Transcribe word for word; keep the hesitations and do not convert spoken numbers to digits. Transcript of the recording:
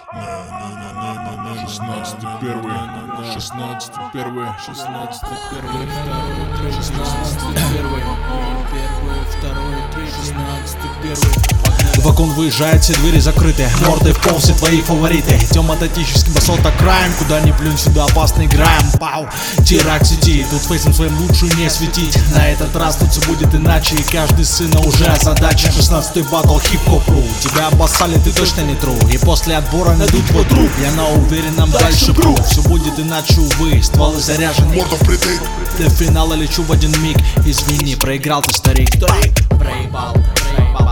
Шестнадцатый первый, шестнадцатый первый, шестнадцатый первый, второй, шестнадцатый первый, первый, второй, третий, шестнадцатый первый. В вагон выезжают, все двери закрыты, мордой в пол все твои фавориты. Тематический басота краем, куда ни плюнь, сюда опасно играем. Пау, Тирак сети, тут фейсом своим лучше не светить. На этот раз тут все будет иначе, и каждый сына уже задача. Шестнадцатый батл хип-хоп.ру, тебя обоссали, ты точно не тру. И после отбора найдут твой труп, я на уверенном дальше пру. Все будет иначе, увы, стволы заряжены, морда впритык. До финала лечу в один миг, извини, проиграл ты, старик. Проебал, проебал.